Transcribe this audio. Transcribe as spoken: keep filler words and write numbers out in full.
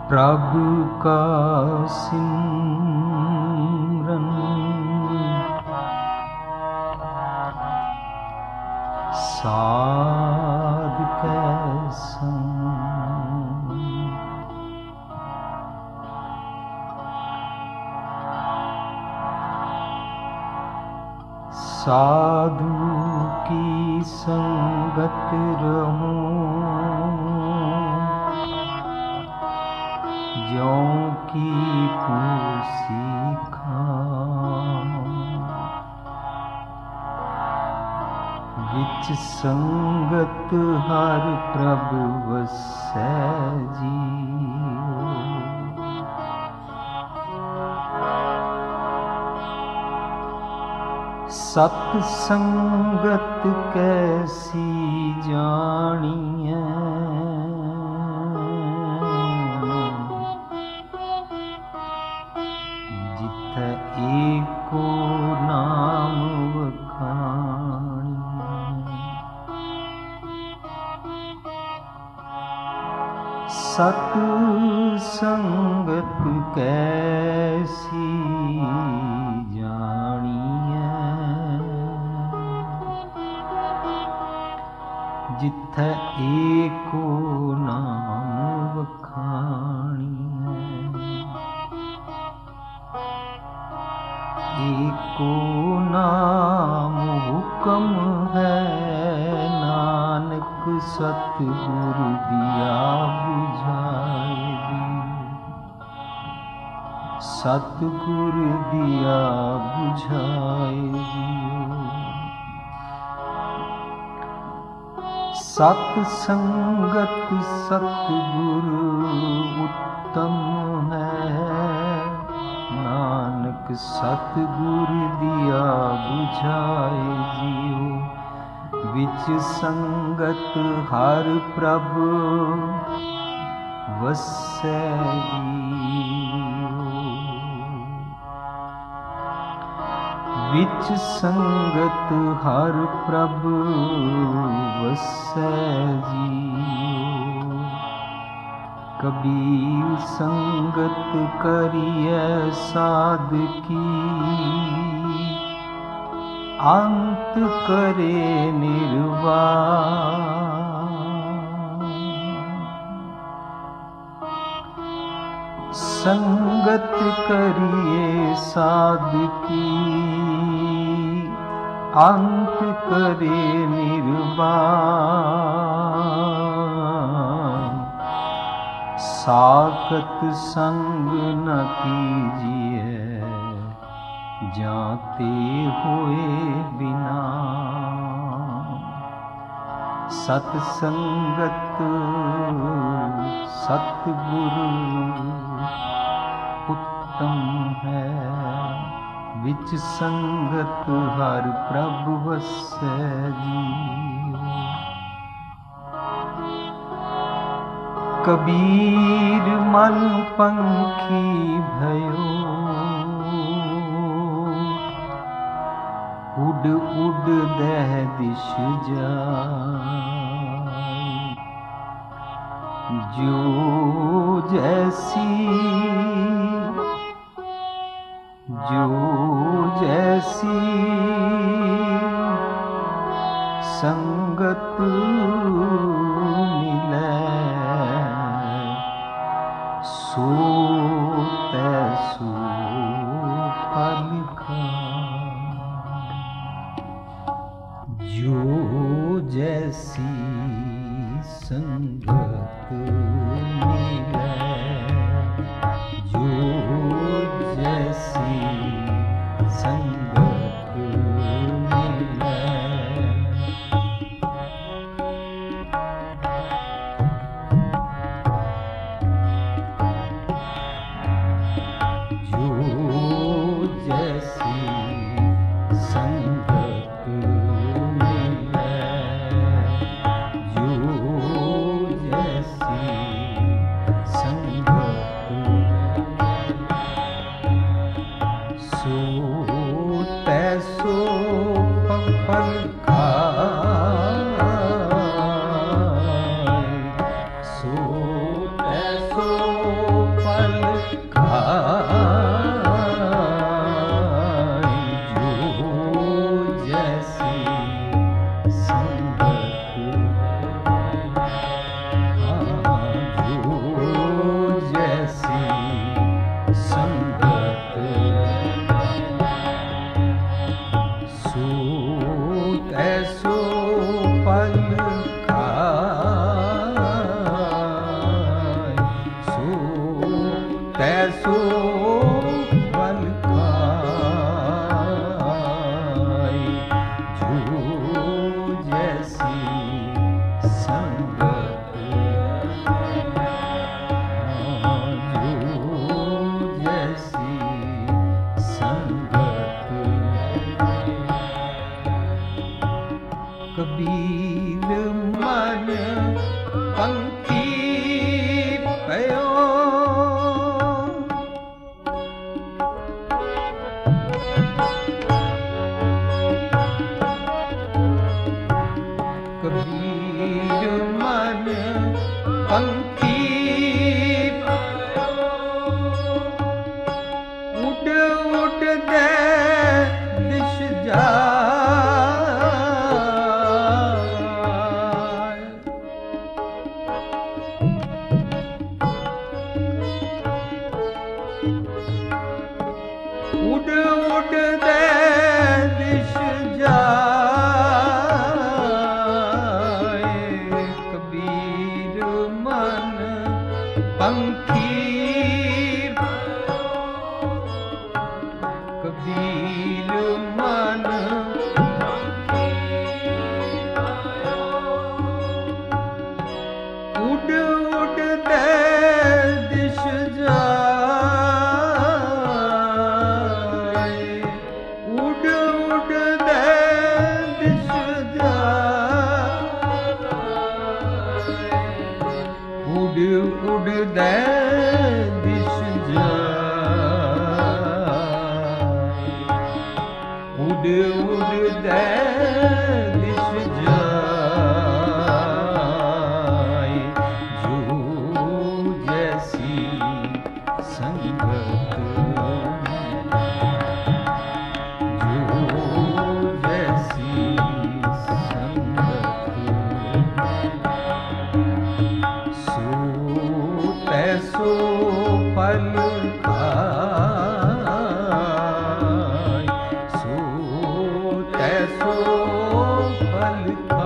प्रभु का सिमरन साध के संग, साधु की संगत रहूं, ज्यों की पूसी खाऊं, विच संगत हर प्रभु वसै जीओ। सत संगत कैसी जानिए, जिथे एको नाम वखाणिए। सत संगत कैसी जानिए, जिथे एको नाम वखाणिए। एको नाम हुक्म है, नानक सतगुरु दिया बुझाए दियो। सतगुरु दिया बुझाए दियो। सत संगत सतगुरु उत्तम है, नानक सतगुरु दिया बुझाए जियो। विच संगत हर प्रभु वसै जियो। विच संगत हर प्रभु वसै जियो। कबीर संगत करिए साधकी, अंत करे निर्वाण। संगत करिए साधकी, अंत करे निर्वाण। साकत संग न कीजिए, जाते हुए बिना। सतसंगत सतगुरु उत्तम है, विच संगत हर प्रभु वसै जियो। कबीर मन पंखी भयो, उड उड दह दिश जाए। जो जैसी जो जैसी संगत मिले, सो तैसो फल खाए। जो जैसी संगत मिले, जो जैसी संगत मिले। जो जैसी संगत मिले, जो जैसी पंखी पयो कबीर मन पंखी उड़ उड़ दे दिश जाए उड़ उड़ दे दिश जाए कबीर मन पंखी कबीर मन उड़ उड़ दे दिश जाए उड़ उड़ दे दिश जाए उड़ उड़ दे दिश जाए उड़ उड़ दे दिश जाए जो जैसी संगत जो जैसी संगत सो तैसो फल खाए सो तैसो फल